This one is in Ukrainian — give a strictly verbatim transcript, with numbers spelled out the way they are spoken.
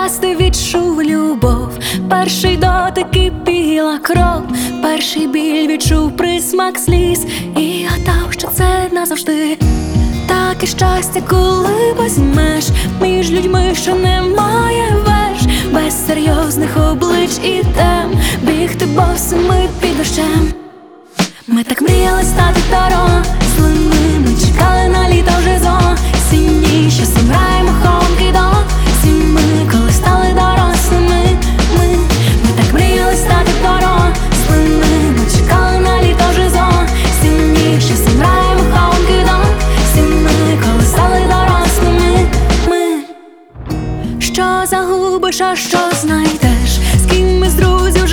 раз ти відчув любов, перший дотик і біла кров, перший біль відчув присмак сліз і гадав, що це назавжди. Таке щастя, коли возьмеш між людьми, що немає веж, без серйозних облич і тем, бігти босими під дощем. Ми так мріяли стати дорослими, ми чекали на літо вже зосінні, що зібраємо хомки до зими, коли стали дорослими. Ми, ми так мріяли стати дорослими, ми чекали на літо вже зосінні, що зібраємо хомки до зими, коли стали дорослими. Ми, що загубиш, а що знайдеш, з ким із друзів